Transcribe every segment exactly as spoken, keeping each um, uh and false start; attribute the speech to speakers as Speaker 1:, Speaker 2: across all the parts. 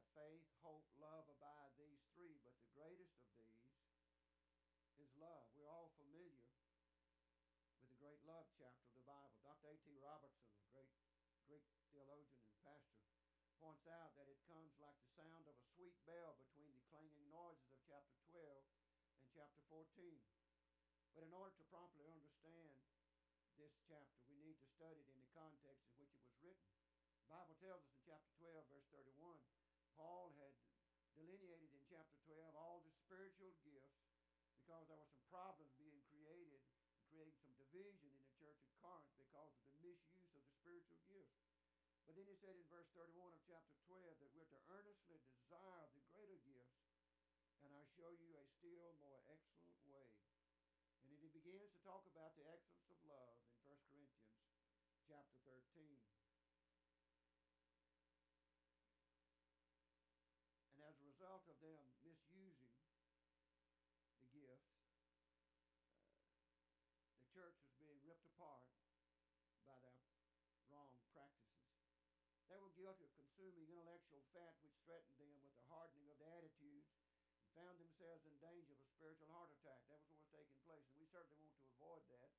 Speaker 1: faith, hope, love abide, these three, but the greatest of these is love. We're all familiar with the great love chapter of the Bible. Doctor A T Robertson, a great Greek theologian and pastor, points out that it comes like the sound of a sweet bell between the clanging noises of chapter twelve and chapter fourteen. But in order to properly understand this chapter, we need to study it in the context in which it was written. The Bible tells us in chapter twelve, verse thirty-one, Paul had delineated in chapter twelve all the spiritual gifts because there were some problems being created, creating some division in the church at Corinth because of the misuse of the spiritual gifts. But then he said in verse thirty-one of chapter twelve that we're to earnestly desire the greater gifts, and I show you a still more excellent way. And then he begins to talk about the excellence of love in First Corinthians chapter thirteen. And as a result of them misusing the gifts, uh, the church was being ripped apart by their wrong practices. They were guilty of consuming intellectual fat which threatened them with the hardening of their attitudes and found themselves in danger of a spiritual heart attack. That was what was taking place, and we certainly want to avoid that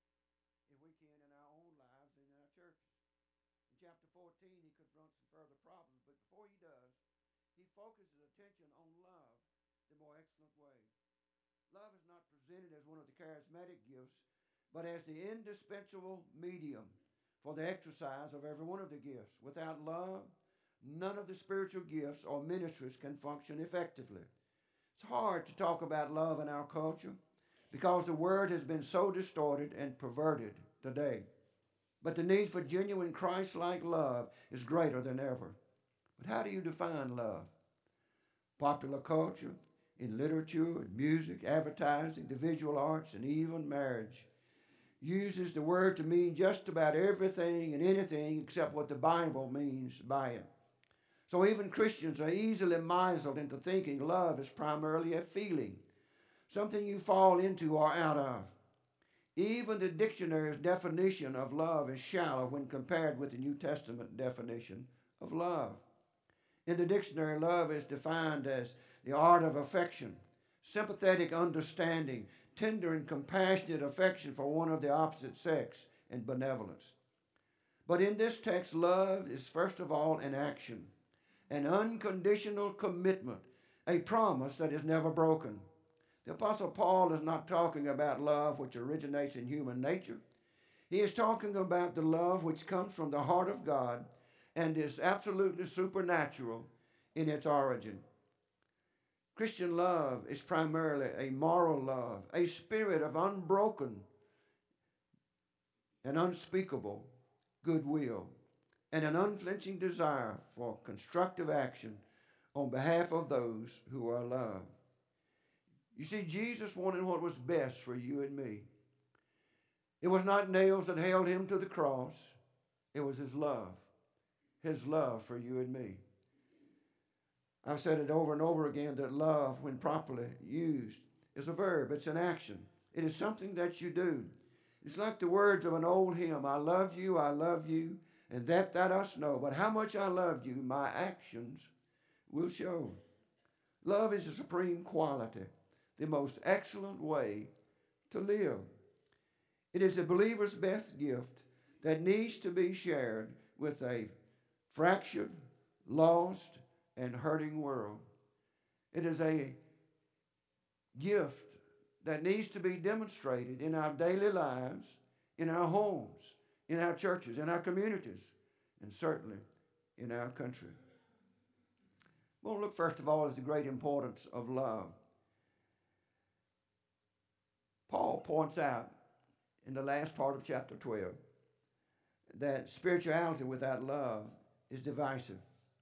Speaker 1: if we can in our own lives and in our churches. In chapter fourteen, he confronts some further problems, but before he does, he focuses attention on love, the more excellent way. Love is not presented as one of the charismatic gifts, but as the indispensable medium for the exercise of every one of the gifts. Without love, none of the spiritual gifts or ministries can function effectively. It's hard to talk about love in our culture because the word has been so distorted and perverted today. But the need for genuine Christ-like love is greater than ever. But how do you define love? Popular culture, in literature, in music, advertising, the visual arts, and even marriage uses the word to mean just about everything and anything except what the Bible means by it. So even Christians are easily misled into thinking love is primarily a feeling, something you fall into or out of. Even the dictionary's definition of love is shallow when compared with the New Testament definition of love. In the dictionary, love is defined as the art of affection, sympathetic understanding, tender and compassionate affection for one of the opposite sex, and benevolence. But in this text, love is first of all an action, an unconditional commitment, a promise that is never broken. The Apostle Paul is not talking about love which originates in human nature. He is talking about the love which comes from the heart of God and is absolutely supernatural in its origin. Christian love is primarily a moral love, a spirit of unbroken and unspeakable goodwill, and an unflinching desire for constructive action on behalf of those who are loved. You see, Jesus wanted what was best for you and me. It was not nails that held him to the cross. It was his love, his love for you and me. I've said it over and over again that love, when properly used, is a verb. It's an action. It is something that you do. It's like the words of an old hymn, I love you, I love you, and that thou dost know. But how much I love you, my actions will show. Love is a supreme quality, the most excellent way to live. It is the believer's best gift that needs to be shared with a fractured, lost, and hurting world. It is a gift that needs to be demonstrated in our daily lives, in our homes, in our churches, in our communities, and certainly in our country. We'll look first of all at the great importance of love. Paul points out in the last part of chapter twelve that spirituality without love is divisive.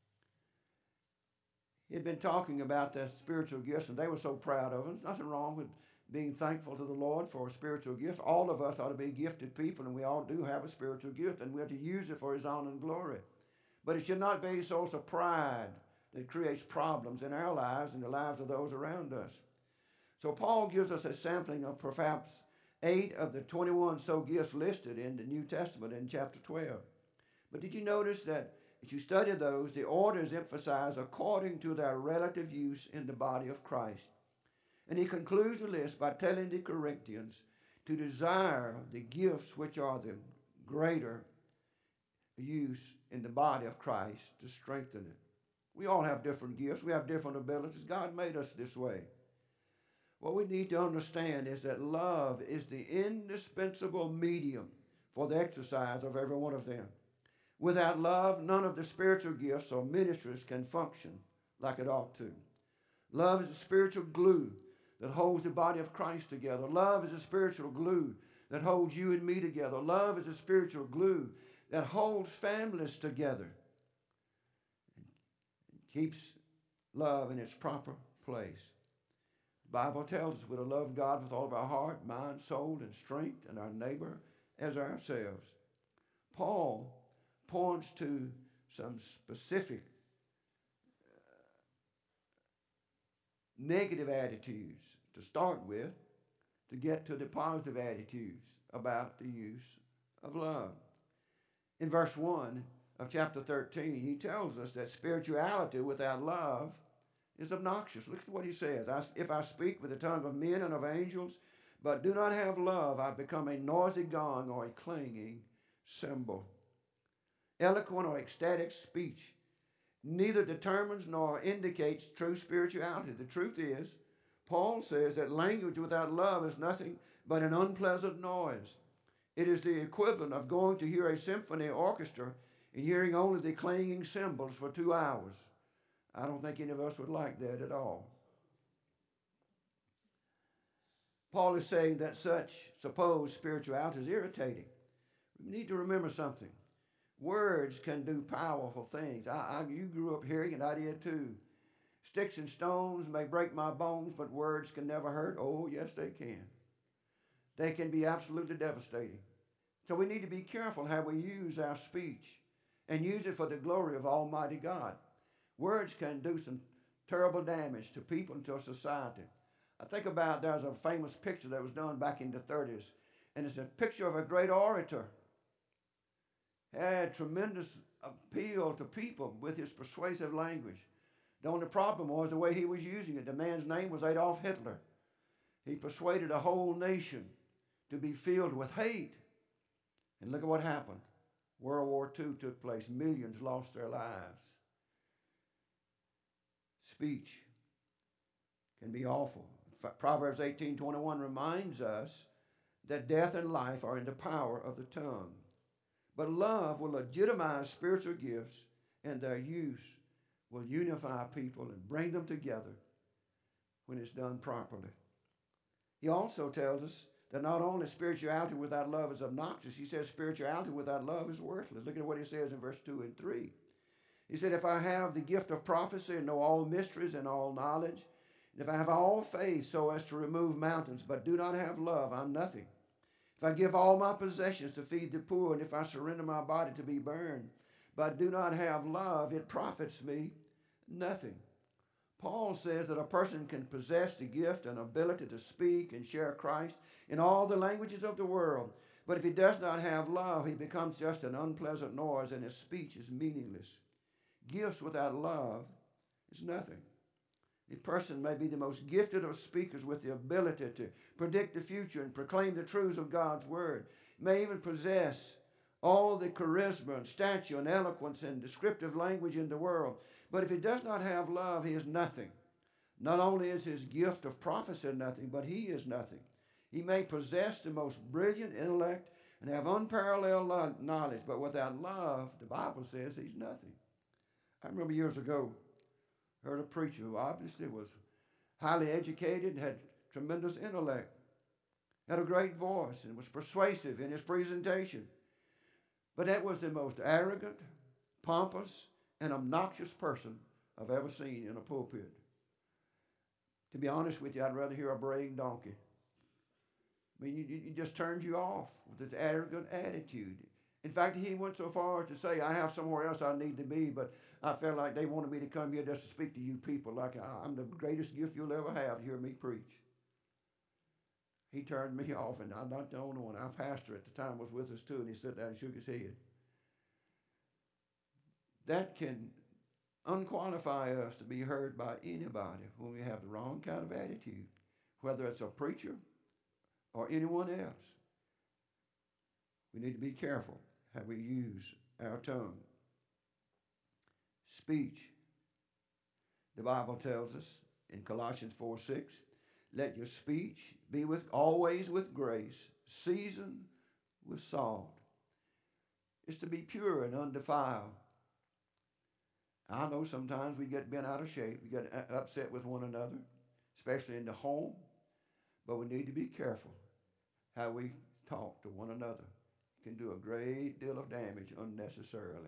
Speaker 1: He had been talking about the spiritual gifts, and they were so proud of them. There's nothing wrong with being thankful to the Lord for a spiritual gift. All of us ought to be gifted people, and we all do have a spiritual gift, and we have to use it for his honor and glory. But it should not be a source of pride that creates problems in our lives and the lives of those around us. So Paul gives us a sampling of perhaps eight of the twenty-one so gifts listed in the New Testament in chapter twelve. But did you notice that As you study those, the order is emphasized according to their relative use in the body of Christ. And he concludes the list by telling the Corinthians to desire the gifts which are the greater use in the body of Christ to strengthen it. We all have different gifts. We have different abilities. God made us this way. What we need to understand is that love is the indispensable medium for the exercise of every one of them. Without love, none of the spiritual gifts or ministries can function like it ought to. Love is the spiritual glue that holds the body of Christ together. Love is a spiritual glue that holds you and me together. Love is a spiritual glue that holds families together and keeps love in its proper place. The Bible tells us we're to love God with all of our heart, mind, soul, and strength, and our neighbor as ourselves. Paul points to some specific uh, negative attitudes to start with, to get to the positive attitudes about the use of love. In verse one of chapter thirteen, he tells us that spirituality without love is obnoxious. Look at what he says. I, if I speak with the tongue of men and of angels, but do not have love, I become a noisy gong or a clanging cymbal. Eloquent or ecstatic speech neither determines nor indicates true spirituality. The truth is, Paul says that language without love is nothing but an unpleasant noise. It is the equivalent of going to hear a symphony orchestra and hearing only the clanging cymbals for two hours. I don't think any of us would like that at all. Paul is saying that such supposed spirituality is irritating. We need to remember something. Words can do powerful things. I, I, you grew up hearing it, I did too. Sticks and stones may break my bones, but words can never hurt. Oh, yes, they can. They can be absolutely devastating. So we need to be careful how we use our speech and use it for the glory of Almighty God. Words can do some terrible damage to people and to society. I think about there's a famous picture that was done back in the thirties, and it's a picture of a great orator. Had tremendous appeal to people with his persuasive language. The only problem was the way he was using it. The man's name was Adolf Hitler. He persuaded a whole nation to be filled with hate. And look at what happened. World War Two took place. Millions lost their lives. Speech can be awful. Proverbs eighteen twenty-one reminds us that death and life are in the power of the tongue. But love will legitimize spiritual gifts, and their use will unify people and bring them together when it's done properly. He also tells us that not only spirituality without love is obnoxious, he says spirituality without love is worthless. Look at what he says in verse two and three. He said, if I have the gift of prophecy and know all mysteries and all knowledge, and if I have all faith so as to remove mountains, but do not have love, I'm nothing. If I give all my possessions to feed the poor, and if I surrender my body to be burned, but do not have love, it profits me nothing. Paul says that a person can possess the gift and ability to speak and share Christ in all the languages of the world, but if he does not have love, he becomes just an unpleasant noise, and his speech is meaningless. Gifts without love is nothing. A person may be the most gifted of speakers with the ability to predict the future and proclaim the truths of God's word. May even possess all the charisma and stature and eloquence and descriptive language in the world. But if he does not have love, he is nothing. Not only is his gift of prophecy nothing, but he is nothing. He may possess the most brilliant intellect and have unparalleled knowledge, but without love, the Bible says he's nothing. I remember years ago, heard a preacher who obviously was highly educated and had tremendous intellect, had a great voice, and was persuasive in his presentation. But that was the most arrogant, pompous, and obnoxious person I've ever seen in a pulpit. To be honest with you, I'd rather hear a braying donkey. I mean, it just turns you off with this arrogant attitude. In fact, he went so far as to say, I have somewhere else I need to be, but I felt like they wanted me to come here just to speak to you people, like I'm the greatest gift you'll ever have to hear me preach. He turned me off, and I'm not the only one. Our pastor at the time was with us too, and he sat down and shook his head. that can unqualify us to be heard by anybody when we have the wrong kind of attitude, whether it's a preacher or anyone else. We need to be careful how we use our tongue. Speech. The Bible tells us in Colossians four six, let your speech be with always with grace, seasoned with salt. It's to be pure and undefiled. I know sometimes we get bent out of shape. We get upset with one another, especially in the home. But we need to be careful how we talk to one another. It can do a great deal of damage unnecessarily.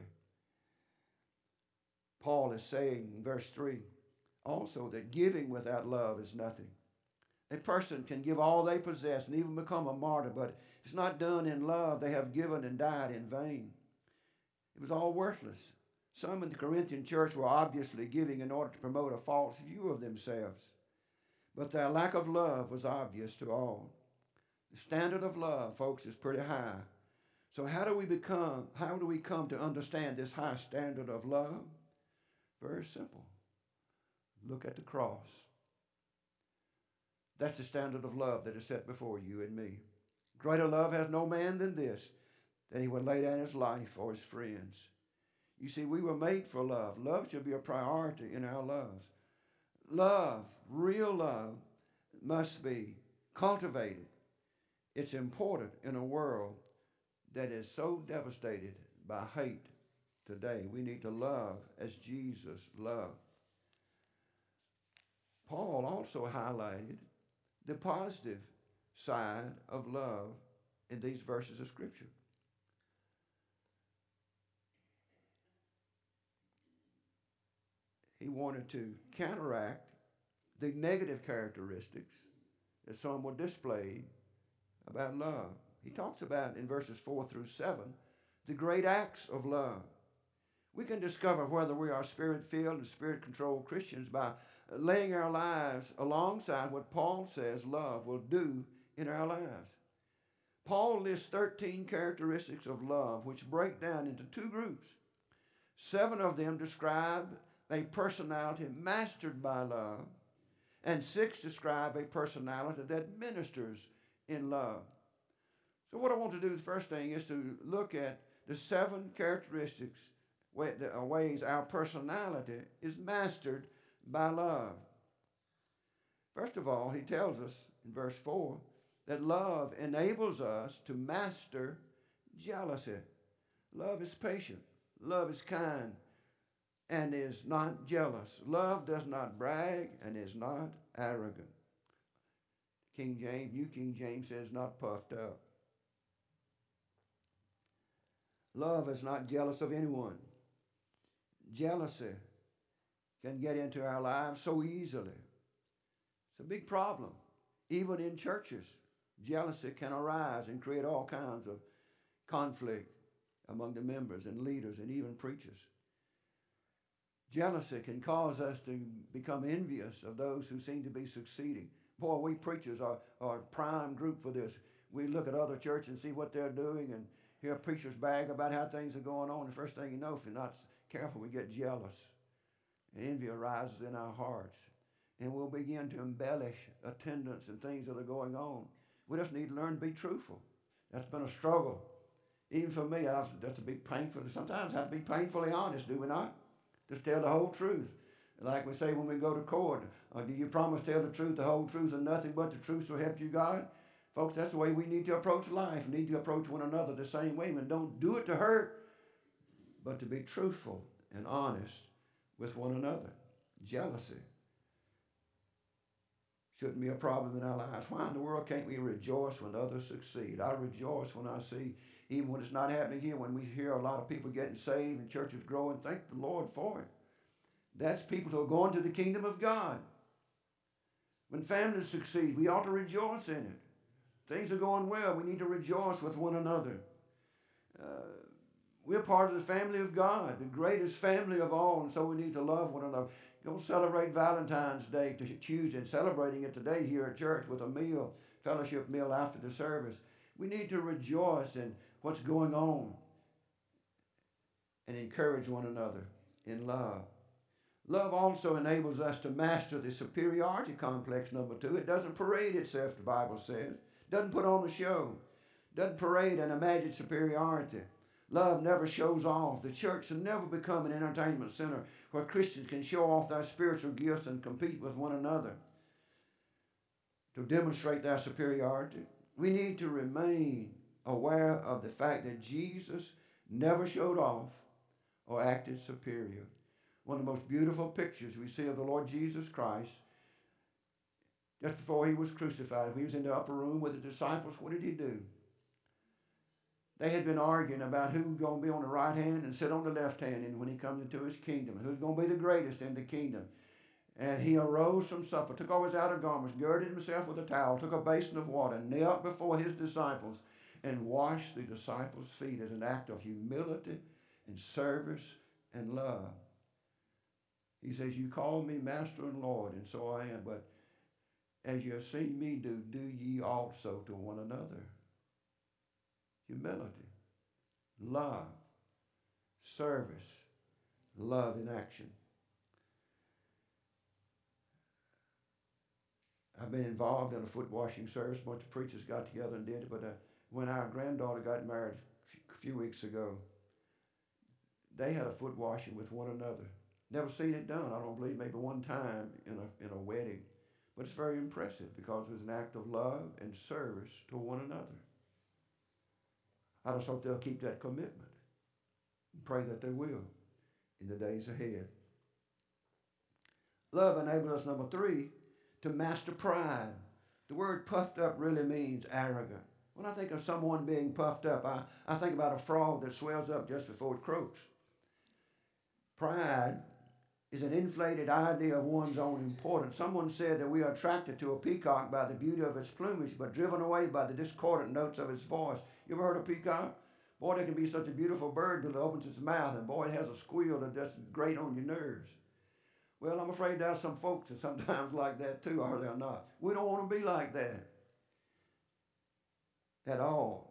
Speaker 1: Paul is saying in verse three also that giving without love is nothing. A person can give all they possess and even become a martyr, but if it's not done in love, they have given and died in vain. It was all worthless. Some in the Corinthian church were obviously giving in order to promote a false view of themselves, but their lack of love was obvious to all. The standard of love, folks, is pretty high. So how do we become, how do we come to understand this high standard of love? Very simple. Look at the cross. That's the standard of love that is set before you and me. Greater love has no man than this, that he would lay down his life for his friends. You see, we were made for love. Love should be a priority in our lives. Love, real love, must be cultivated. It's important in a world that is so devastated by hate today. We need to love as Jesus loved. Paul also highlighted the positive side of love in these verses of Scripture. He wanted to counteract the negative characteristics that some were displayed about love. He talks about in verses four through seven the great acts of love. We can discover whether we are spirit-filled and spirit-controlled Christians by laying our lives alongside what Paul says love will do in our lives. Paul lists thirteen characteristics of love which break down into two groups. Seven of them describe a personality mastered by love, and six describe a personality that ministers in love. So what I want to do the first thing is to look at the seven characteristics, ways our personality is mastered by love. First of all, he tells us in verse four that love enables us to master jealousy. Love is patient. Love is kind and is not jealous. Love does not brag and is not arrogant. King James, New King James says not puffed up. Love is not jealous of anyone. Jealousy can get into our lives so easily. It's a big problem. Even in churches, jealousy can arise and create all kinds of conflict among the members and leaders and even preachers. Jealousy can cause us to become envious of those who seem to be succeeding. Boy, we preachers are, are a prime group for this. We look at other churches and see what they're doing and hear preachers brag about how things are going on. The first thing you know, if you're not careful, we get jealous. Envy arises in our hearts. And we'll begin to embellish attendance and things that are going on. We just need to learn to be truthful. That's been a struggle. Even for me, I have, that's to be painful. Sometimes I have to be painfully honest, do we not? Just tell the whole truth. Like we say when we go to court, uh, do you promise to tell the truth, the whole truth, and nothing but the truth will help you, God? Folks, that's the way we need to approach life. We need to approach one another the same way. And don't do it to hurt, but to be truthful and honest with one another. Jealousy shouldn't be a problem in our lives. Why in the world can't we rejoice when others succeed? I rejoice when I see, even when it's not happening here, when we hear a lot of people getting saved and churches growing, thank the Lord for it. That's people who are going to the kingdom of God. When families succeed, we ought to rejoice in it. Things are going well. We need to rejoice with one another. Uh, we're part of the family of God, the greatest family of all, and so we need to love one another. Go celebrate Valentine's Day to Tuesday and celebrating it today here at church with a meal, fellowship meal after the service. We need to rejoice in what's going on. And and encourage one another in love. Love also enables us to master the superiority complex, number two. It doesn't parade itself, the Bible says. It doesn't put on a show. It doesn't parade an imagined superiority. Love never shows off. The church should never become an entertainment center where Christians can show off their spiritual gifts and compete with one another to demonstrate their superiority. We need to remain aware of the fact that Jesus never showed off or acted superior. One of the most beautiful pictures we see of the Lord Jesus Christ, just before he was crucified, he was in the upper room with the disciples. What did he do? They had been arguing about who's going to be on the right hand and sit on the left hand and when he comes into his kingdom, who's going to be the greatest in the kingdom. And he arose from supper, took off his outer garments, girded himself with a towel, took a basin of water, knelt before his disciples, and washed the disciples' feet as an act of humility and service and love. He says, you call me Master and Lord, and so I am, but as you have seen me do, do ye also to one another. Humility, love, service, love in action. I've been involved in a foot washing service. A bunch of preachers got together and did it, but uh, when our granddaughter got married a few weeks ago, they had a foot washing with one another. Never seen it done, I don't believe, maybe one time in a, in a wedding. But it's very impressive because it was an act of love and service to one another. I just hope they'll keep that commitment and pray that they will in the days ahead. Love enables us, number three, to master pride. The word puffed up really means arrogant. When I think of someone being puffed up, I, I think about a frog that swells up just before it croaks. Pride is an inflated idea of one's own importance. Someone said that we are attracted to a peacock by the beauty of its plumage, but driven away by the discordant notes of its voice. You ever heard of a peacock? Boy, that can be such a beautiful bird till it opens its mouth, and boy, it has a squeal that just grate on your nerves. Well, I'm afraid there's some folks that sometimes like that too, are there not? We don't want to be like that at all.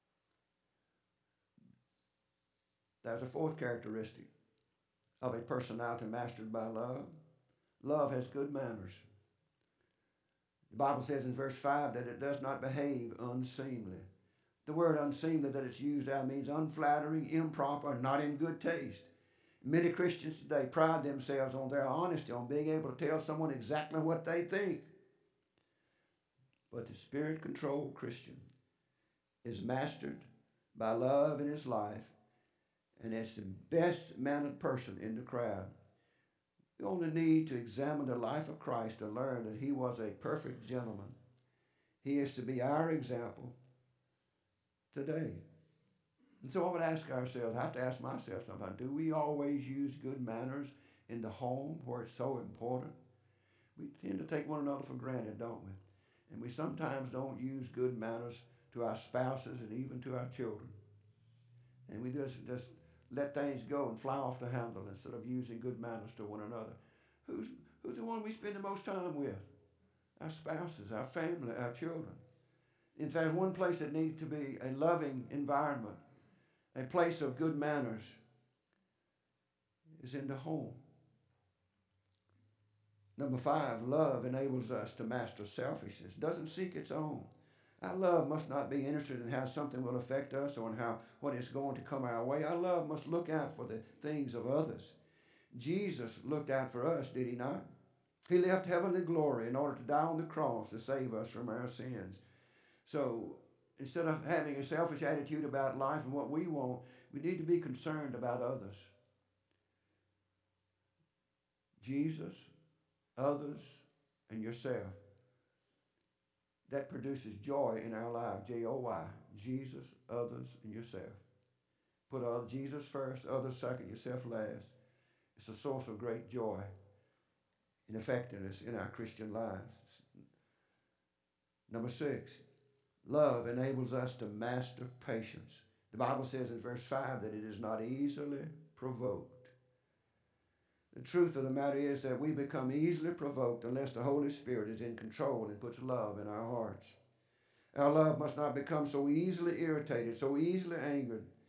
Speaker 1: There's a fourth characteristic of a personality mastered by love. Love has good manners. The Bible says in verse five that it does not behave unseemly. The word unseemly that it's used there means unflattering, improper, not in good taste. Many Christians today pride themselves on their honesty, on being able to tell someone exactly what they think. But the Spirit-controlled Christian is mastered by love in his life, and as the best-mannered person in the crowd. We only need to examine the life of Christ to learn that he was a perfect gentleman. He is to be our example today. And so I would ask ourselves, I have to ask myself sometimes, do we always use good manners in the home where it's so important? We tend to take one another for granted, don't we? And we sometimes don't use good manners to our spouses and even to our children. And we just, just let things go and fly off the handle instead of using good manners to one another. Who's, who's the one we spend the most time with? Our spouses, our family, our children. In fact, one place that needs to be a loving environment, a place of good manners, is in the home. Number five, love enables us to master selfishness. It doesn't seek its own. Our love must not be interested in how something will affect us or in how what is going to come our way. Our love must look out for the things of others. Jesus looked out for us, did he not? He left heavenly glory in order to die on the cross to save us from our sins. So instead of having a selfish attitude about life and what we want, we need to be concerned about others. Jesus, others, and yourself. That produces joy in our lives. J O Y. Jesus, others, and yourself. Put other, Jesus first, others second, yourself last. It's a source of great joy and effectiveness in our Christian lives. Number six, love enables us to master patience. The Bible says in verse five that it is not easily provoked. The truth of the matter is that we become easily provoked unless the Holy Spirit is in control and puts love in our hearts. Our love must not become so easily irritated, so easily angered,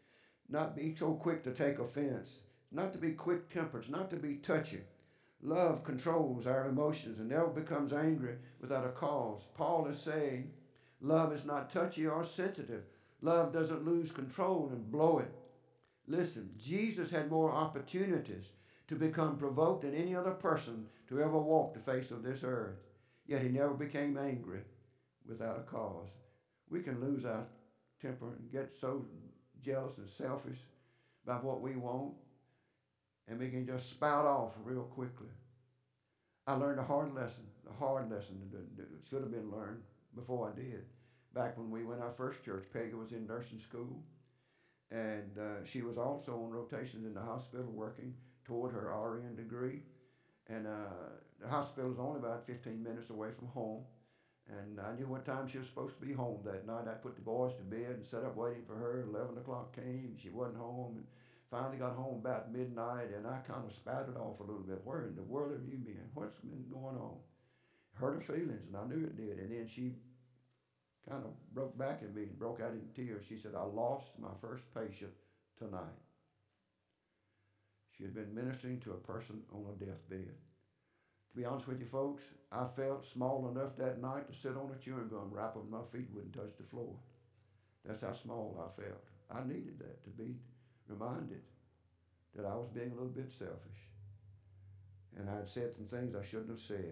Speaker 1: not be so quick to take offense, not to be quick-tempered, not to be touchy. Love controls our emotions and never becomes angry without a cause. Paul is saying love is not touchy or sensitive. Love doesn't lose control and blow it. Listen, Jesus had more opportunities to become provoked than any other person to ever walk the face of this earth. Yet he never became angry without a cause. We can lose our temper and get so jealous and selfish about what we want, and we can just spout off real quickly. I learned a hard lesson, a hard lesson that should have been learned before I did. Back when we went our first church, Peggy was in nursing school, and uh, she was also on rotations in the hospital working toward her R N degree. And uh, the hospital was only about fifteen minutes away from home. And I knew what time she was supposed to be home that night. I put the boys to bed and sat up waiting for her. eleven o'clock came. She wasn't home. And finally got home about midnight. And I kind of spouted off a little bit. Where in the world have you been? What's been going on? Hurt her feelings, and I knew it did. And then she kind of broke back at me and broke out in tears. She said, I lost my first patient tonight. She had been ministering to a person on a deathbed. To be honest with you folks, I felt small enough that night to sit on a chewing gum wrapper and my feet wouldn't touch the floor. That's how small I felt. I needed that, to be reminded that I was being a little bit selfish. And I had said some things I shouldn't have said.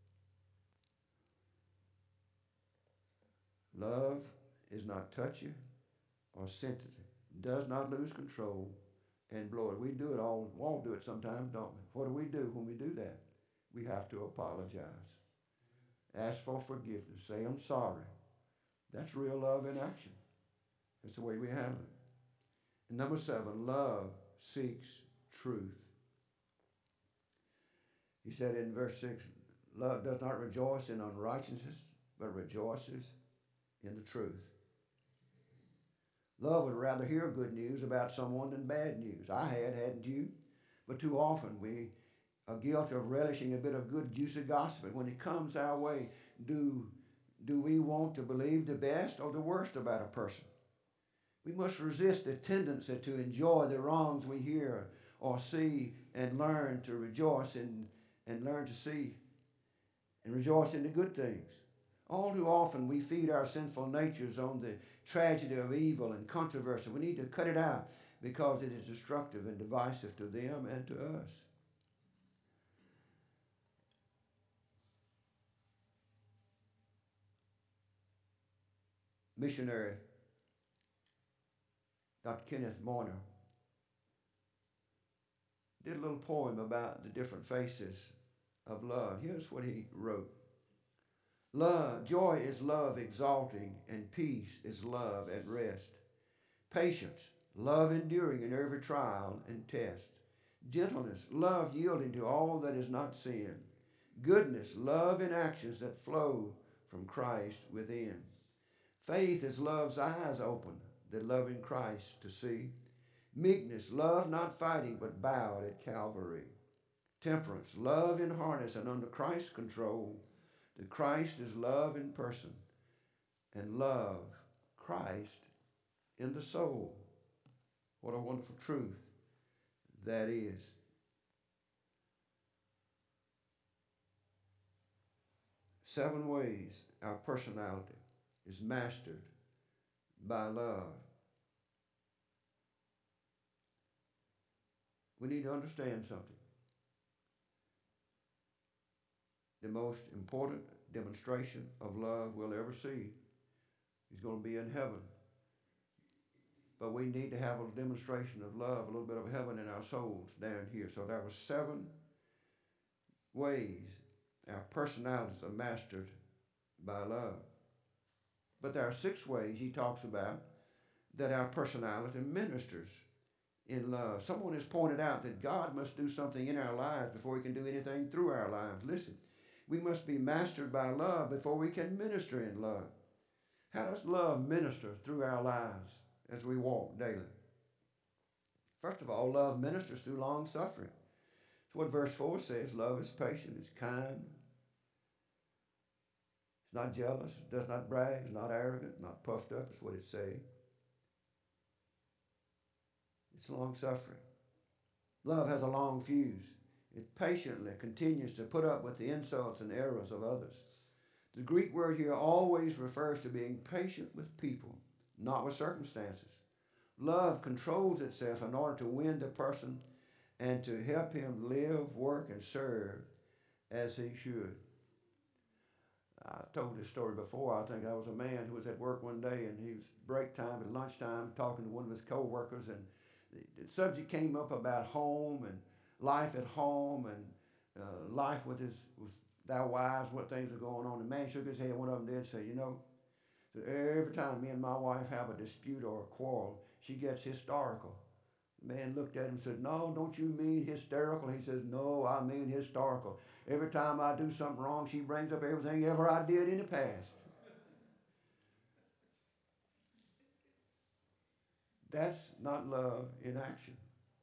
Speaker 1: Love is not touchy or sensitive, does not lose control and blow it. We do it all, we all do it sometimes, don't we? What do we do when we do that? We have to apologize. Ask for forgiveness. Say, I'm sorry. That's real love in action. That's the way we handle it. And number seven, love seeks truth. He said in verse six, love does not rejoice in unrighteousness, but rejoices in the truth. Love would rather hear good news about someone than bad news. I had, hadn't you? But too often we are guilty of relishing a bit of good, juicy gossip. When it comes our way, do, do we want to believe the best or the worst about a person? We must resist the tendency to enjoy the wrongs we hear or see and learn to rejoice in, and learn to see and rejoice in the good things. All too often we feed our sinful natures on the tragedy of evil and controversy. We need to cut it out because it is destructive and divisive to them and to us. Missionary Doctor Kenneth Moynihan did a little poem about the different faces of love. Here's what he wrote. Love, joy is love exalting, and peace is love at rest. Patience, love enduring in every trial and test. Gentleness, love yielding to all that is not sin. Goodness, love in actions that flow from Christ within. Faith is love's eyes open, the loving Christ to see. Meekness, love not fighting but bowed at Calvary. Temperance, love in harness and under Christ's control. The Christ is love in person, and love, Christ in the soul. What a wonderful truth that is. Seven ways our personality is mastered by love. We need to understand something. The most important demonstration of love we'll ever see is going to be in heaven. But we need to have a demonstration of love, a little bit of heaven in our souls down here. So there were seven ways our personalities are mastered by love. But there are six ways he talks about that our personality ministers in love. Someone has pointed out that God must do something in our lives before he can do anything through our lives. Listen, we must be mastered by love before we can minister in love. How does love minister through our lives as we walk daily? First of all, love ministers through long suffering. That's what verse four says. Love is patient, it's kind. It's not jealous, it does not brag, it's not arrogant, not puffed up, is what it says. It's long suffering. Love has a long fuse. It patiently continues to put up with the insults and errors of others. The Greek word here always refers to being patient with people, not with circumstances. Love controls itself in order to win the person and to help him live, work, and serve as he should. I told this story before. I think I was a man who was at work one day, and he was break time at lunchtime talking to one of his co-workers, and the, the subject came up about home and life at home and uh, life with his with their wives, what things are going on. The man shook his head. One of them did say, you know, so every time me and my wife have a dispute or a quarrel, she gets hysterical. The man looked at him and said, no, don't you mean hysterical? He says, no, I mean historical. Every time I do something wrong, she brings up everything ever I did in the past. That's not love in action.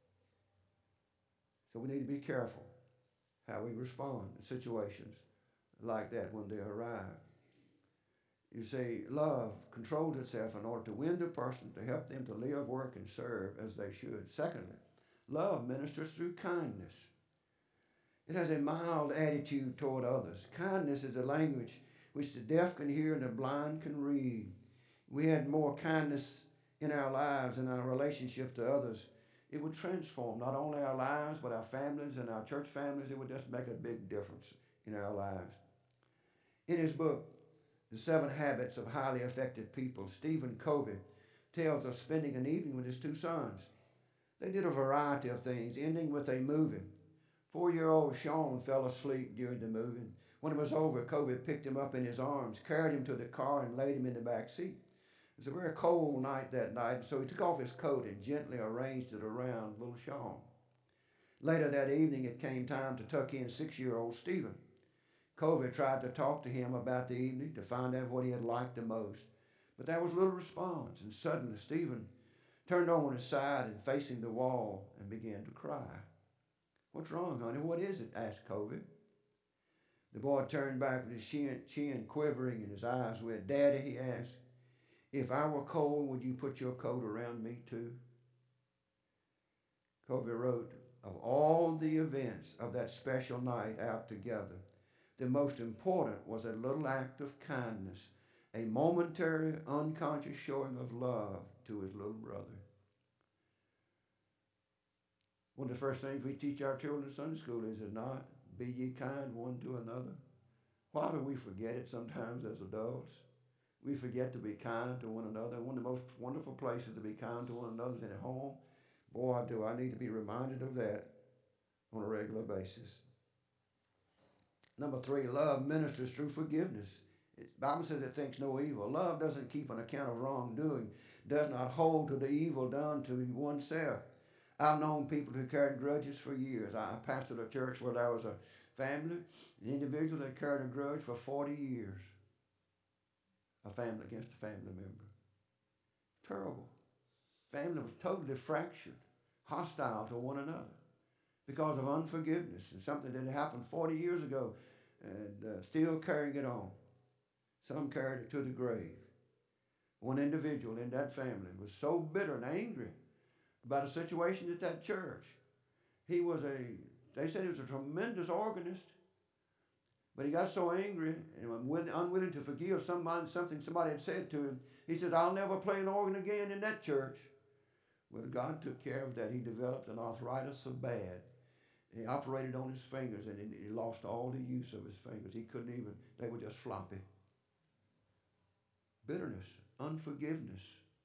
Speaker 1: So we need to be careful how we respond to situations like that when they arrive. You see, love controls itself in order to win the person, to help them to live, work, and serve as they should. Secondly, love ministers through kindness. It has a mild attitude toward others. Kindness is a language which the deaf can hear and the blind can read. We had more kindness in our lives and our relationship to others. It would transform not only our lives, but our families and our church families. It would just make a big difference in our lives. In his book, The Seven Habits of Highly Effective People, Stephen Covey tells of spending an evening with his two sons. They did a variety of things, ending with a movie. Four-year-old Sean fell asleep during the movie. When it was over, Covey picked him up in his arms, carried him to the car, and laid him in the back seat. It was a very cold night that night, so he took off his coat and gently arranged it around little Sean. Later that evening, it came time to tuck in six-year-old Stephen. Covey tried to talk to him about the evening to find out what he had liked the most, but there was little response, and suddenly Stephen turned on his side and facing the wall and began to cry. What's wrong, honey? What is it? Asked Covey. The boy turned back with his chin, chin quivering and his eyes wet. Daddy, he asked, if I were cold, would you put your coat around me too? Covey wrote, of all the events of that special night out together, the most important was a little act of kindness, a momentary, unconscious showing of love to his little brother. One of the first things we teach our children in Sunday school is it not, be ye kind one to another. Why do we forget it sometimes as adults? We forget to be kind to one another. One of the most wonderful places to be kind to one another is in a home. Boy, do I need to be reminded of that on a regular basis. Number three, love ministers through forgiveness. The Bible says it thinks no evil. Love doesn't keep an account of wrongdoing, does not hold to the evil done to oneself. I've known people who carried grudges for years. I pastored a church where there was a family, an individual that carried a grudge for forty years. A family against a family member. Terrible. Family was totally fractured, hostile to one another because of unforgiveness and something that happened forty years ago and uh, still carrying it on. Some carried it to the grave. One individual in that family was so bitter and angry about a situation at that church. He was a, they said he was a tremendous organist, but he got so angry and unwilling, unwilling to forgive somebody, something somebody had said to him. He said, I'll never play an organ again in that church. Well, God took care of that. He developed an arthritis so bad. He operated on his fingers, and he lost all the use of his fingers. He couldn't even, they were just floppy. Bitterness, unforgiveness.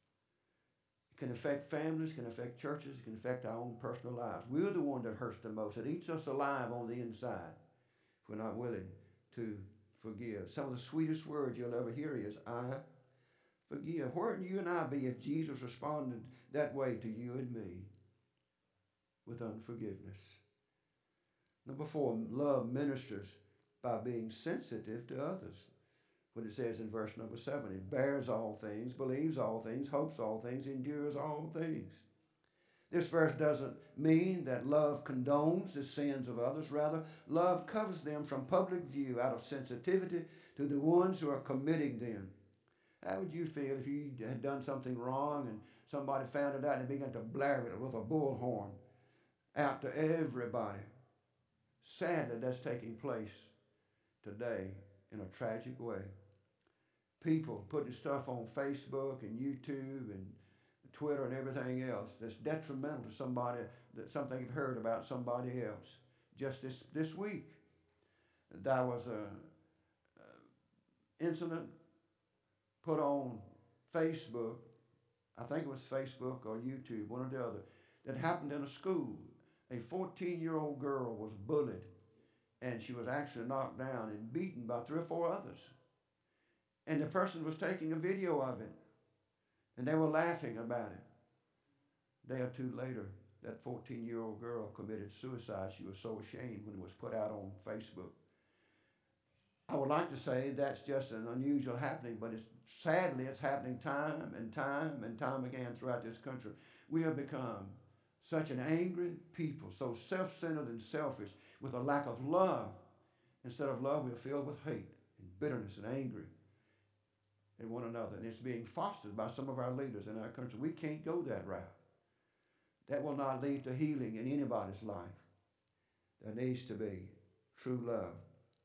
Speaker 1: It can affect families, can affect churches, can affect our own personal lives. We're the one that hurts the most. It eats us alive on the inside if we're not willing to forgive. Some of the sweetest words you'll ever hear is, I forgive. Where would you and I be if Jesus responded that way to you and me? With unforgiveness. Number four, love ministers by being sensitive to others. When it says in verse number seven, it bears all things, believes all things, hopes all things, endures all things. This verse doesn't mean that love condones the sins of others. Rather, love covers them from public view out of sensitivity to the ones who are committing them. How would you feel if you had done something wrong and somebody found it out and began to blare it with a bullhorn out to everybody? Sadly, that's taking place today in a tragic way. People putting stuff on Facebook and YouTube and Twitter and everything else that's detrimental to somebody, that something you've heard about somebody else. Just this, this week, there was a, a incident put on Facebook, I think it was Facebook or YouTube, one or the other, that happened in a school. A fourteen-year-old girl was bullied, and she was actually knocked down and beaten by three or four others. And the person was taking a video of it, and they were laughing about it. A day or two later, that fourteen-year-old girl committed suicide. She was so ashamed when it was put out on Facebook. I would like to say that's just an unusual happening, but it's sadly it's happening time and time and time again throughout this country. We have become such an angry people, so self-centered and selfish, with a lack of love. Instead of love, we're filled with hate and bitterness and anger in one another. And it's being fostered by some of our leaders in our country. We can't go that route. That will not lead to healing in anybody's life. There needs to be true love.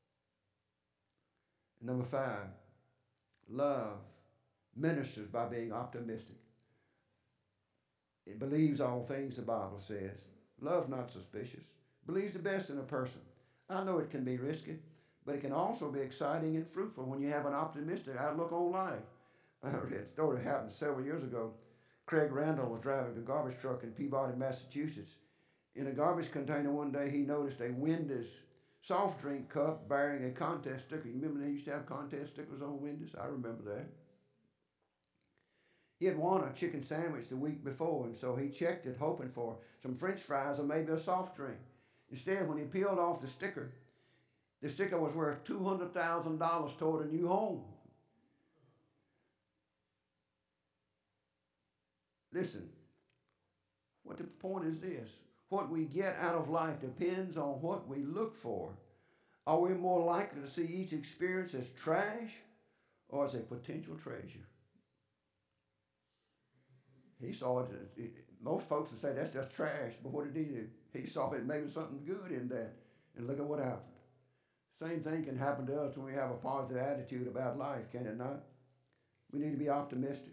Speaker 1: Number five, love ministers by being optimistic. It believes all things, the Bible says. Love not suspicious. Believes the best in a person. I know it can be risky, but it can also be exciting and fruitful when you have an optimistic outlook on life. I read a story that happened several years ago. Craig Randall was driving a garbage truck in Peabody, Massachusetts. In a garbage container one day, he noticed a Wendy's soft drink cup bearing a contest sticker. You remember they used to have contest stickers on Wendy's? I remember that. He had won a chicken sandwich the week before, and so he checked it, hoping for some French fries or maybe a soft drink. Instead, when he peeled off the sticker, the sticker was worth two hundred thousand dollars toward a new home. Listen, what the point is this. What we get out of life depends on what we look for. Are we more likely to see each experience as trash or as a potential treasure? He saw it, it, most folks would say that's just trash, but what did he do? He saw it maybe something good in that, and look at what happened. Same thing can happen to us when we have a positive attitude about life, can it not? We need to be optimistic.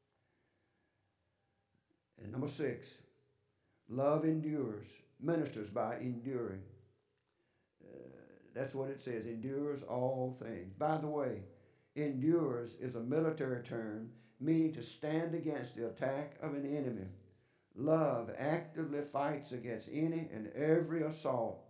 Speaker 1: And number six, love endures, ministers by enduring. Uh, that's what it says, endures all things. By the way, endures is a military term meaning to stand against the attack of an enemy. Love actively fights against any and every assault.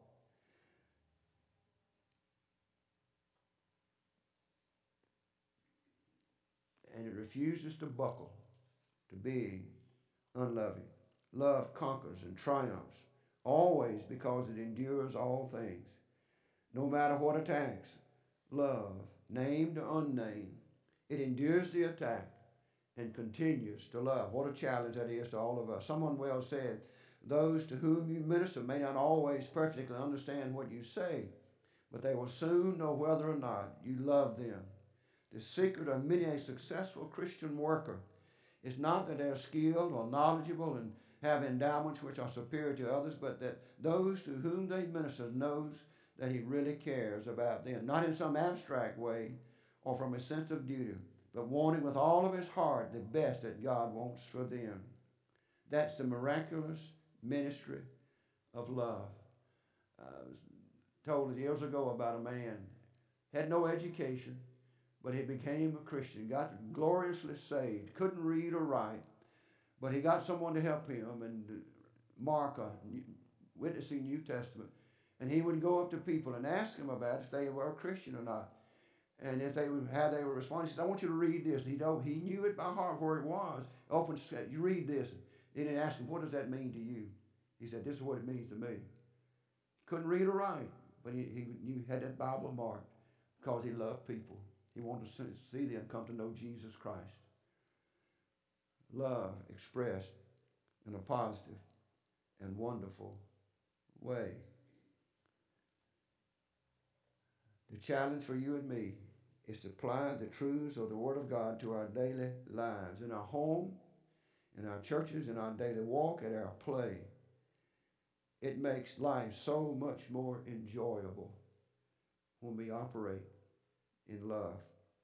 Speaker 1: And it refuses to buckle to being unloving. Love conquers and triumphs, always because it endures all things. No matter what attacks, love, named or unnamed, it endures the attack and continues to love. What a challenge that is to all of us. Someone well said, those to whom you minister may not always perfectly understand what you say, but they will soon know whether or not you love them. The secret of many a successful Christian worker is not that they're skilled or knowledgeable and have endowments which are superior to others, but that those to whom they minister knows that he really cares about them, not in some abstract way or from a sense of duty, but wanting with all of his heart the best that God wants for them. That's the miraculous ministry of love. I was told years ago about a man, had no education, but he became a Christian, got gloriously saved, couldn't read or write, but he got someone to help him and mark a witnessing New Testament. And he would go up to people and ask them about if they were a Christian or not. And if they would, how they were responding, he said, I want you to read this. And he, know, he knew it by heart where it was. Opened, said, you read this. And then he asked him, what does that mean to you? He said, this is what it means to me. Couldn't read or write, but he, he knew, had that Bible marked because he loved people. He wanted to see them come to know Jesus Christ. Love expressed in a positive and wonderful way. The challenge for you and me is to apply the truths of the Word of God to our daily lives, in our home, in our churches, in our daily walk, at our play. It makes life so much more enjoyable when we operate in love.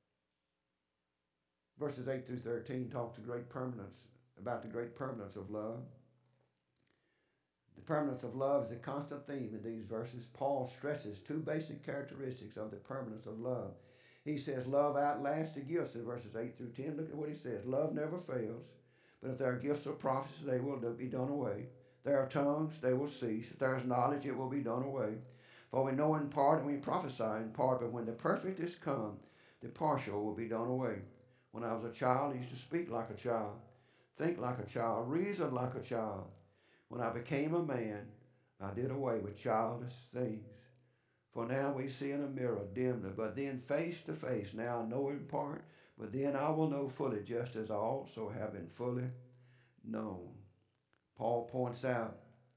Speaker 1: Verses eight through thirteen talk to great permanence, about the great permanence of love. The permanence of love is a constant theme in these verses. Paul stresses two basic characteristics of the permanence of love. He says love outlasts the gifts in verses eight through ten. Look at what he says. Love never fails, but if there are gifts of prophecy, they will be done away. There are tongues, they will cease. If there is knowledge, it will be done away. For we know in part and we prophesy in part, but when the perfect is come, the partial will be done away. When I was a child, I used to speak like a child, think like a child, reason like a child. When I became a man, I did away with childish things. For now we see in a mirror dimly, but then face to face. Now I know in part, but then I will know fully, just as I also have been fully known. Paul points out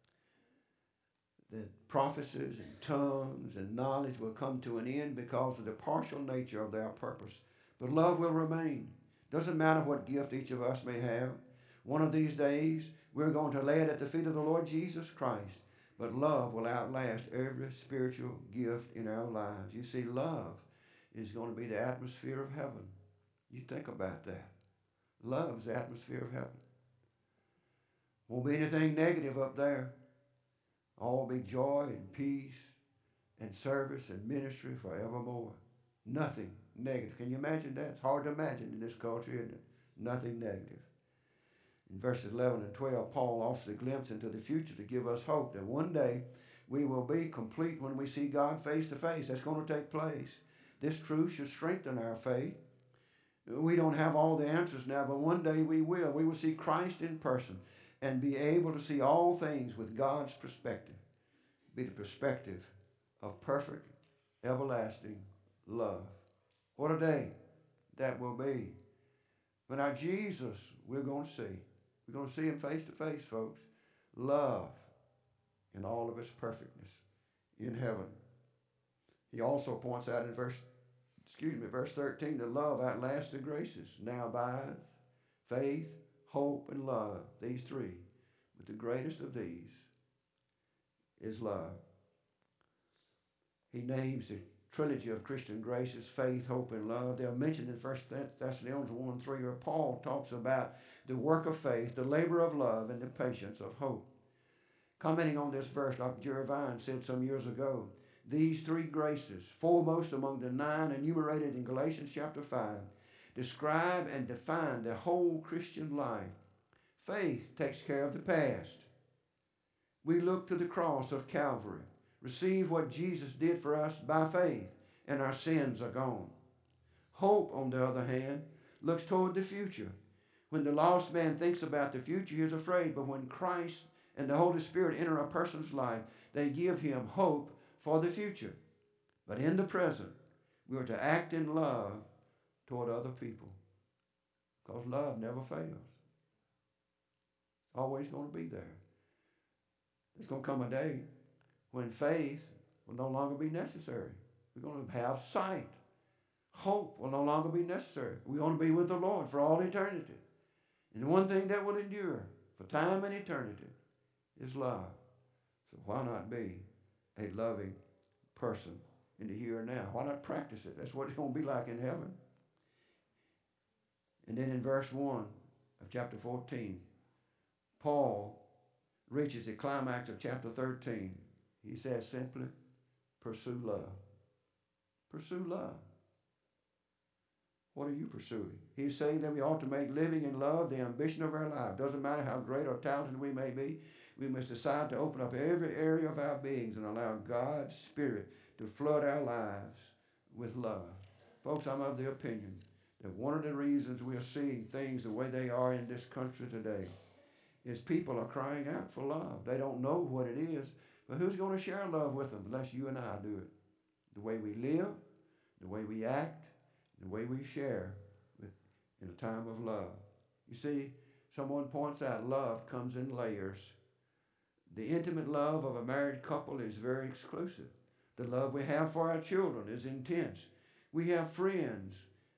Speaker 1: that prophecies and tongues and knowledge will come to an end because of the partial nature of their purpose. But love will remain. Doesn't matter what gift each of us may have. One of these days, we're going to lay it at the feet of the Lord Jesus Christ. But love will outlast every spiritual gift in our lives. You see, love is going to be the atmosphere of heaven. You think about that. Love's the atmosphere of heaven. Won't be anything negative up there. All be joy and peace and service and ministry forevermore. Nothing negative. Can you imagine that? It's hard to imagine in this culture, isn't it? Nothing negative. In verses eleven and twelve, Paul offers a glimpse into the future to give us hope that one day we will be complete when we see God face to face. That's going to take place. This truth should strengthen our faith. We don't have all the answers now, but one day we will. We will see Christ in person and be able to see all things with God's perspective. Be the perspective of perfect, everlasting love. What a day that will be. When our Jesus, we're going to see. We're going to see him face to face, folks. Love in all of its perfectness in heaven. He also points out in verse, excuse me, verse thirteen, that love outlasts the graces. Now abides faith, hope, and love. These three. But the greatest of these is love. He names the trilogy of Christian graces, faith, hope, and love. They're mentioned in First Thessalonians one and three, where Paul talks about the work of faith, the labor of love, and the patience of hope. Commenting on this verse, Doctor Jerry Vine said some years ago, these three graces, foremost among the nine enumerated in Galatians chapter five, describe and define the whole Christian life. Faith takes care of the past. We look to the cross of Calvary, receive what Jesus did for us by faith, and our sins are gone. Hope, on the other hand, looks toward the future. When the lost man thinks about the future, he is afraid, but when Christ and the Holy Spirit enter a person's life, they give him hope for the future. But in the present, we are to act in love toward other people, because love never fails. It's always going to be there. There's going to come a day when faith will no longer be necessary. We're going to have sight. Hope will no longer be necessary. We're going to be with the Lord for all eternity. And the one thing that will endure for time and eternity is love. So why not be a loving person in the here and now? Why not practice it? That's what it's going to be like in heaven. And then in verse one of chapter fourteen, Paul reaches the climax of chapter thirteen. He says simply, pursue love. Pursue love. What are you pursuing? He's saying that we ought to make living in love the ambition of our life. Doesn't matter how great or talented we may be, we must decide to open up every area of our beings and allow God's Spirit to flood our lives with love. Folks, I'm of the opinion that one of the reasons we are seeing things the way they are in this country today is people are crying out for love. They don't know what it is, but who's going to share love with them unless you and I do it? The way we live, the way we act, the way we share with, in a time of love. You see, someone points out love comes in layers. The intimate love of a married couple is very exclusive. The love we have for our children is intense. We have friends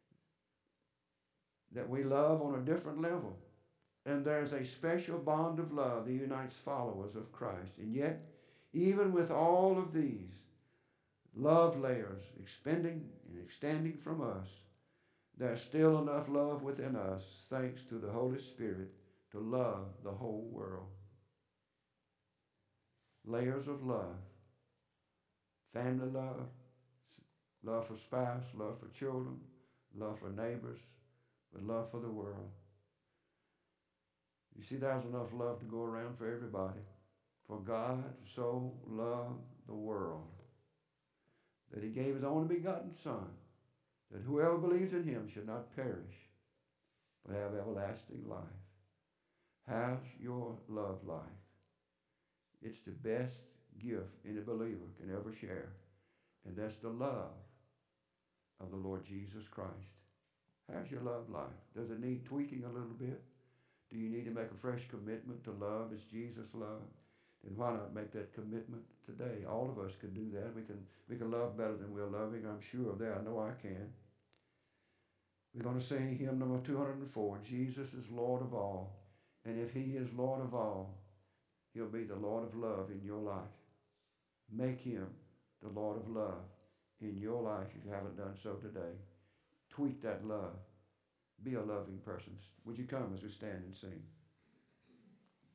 Speaker 1: that we love on a different level. And there's a special bond of love that unites followers of Christ. And yet, even with all of these love layers expending and extending from us, there's still enough love within us, thanks to the Holy Spirit, to love the whole world. Layers of love. Family love, love for spouse, love for children, love for neighbors, but love for the world. You see, there's enough love to go around for everybody. For God so loved the world that he gave his only begotten Son, that whoever believes in him should not perish, but have everlasting life. How's your love life? It's the best gift any believer can ever share, and that's the love of the Lord Jesus Christ. How's your love life? Does it need tweaking a little bit? Do you need to make a fresh commitment to love as Jesus loved? Then why not make that commitment today? All of us can do that. We can, we can love better than we're loving. I'm sure of that. I know I can. We're going to sing hymn number two hundred four, Jesus is Lord of all. And if he is Lord of all, he'll be the Lord of love in your life. Make him the Lord of love in your life if you haven't done so today. Tweak that love. Be a loving person. Would you come as we stand and sing?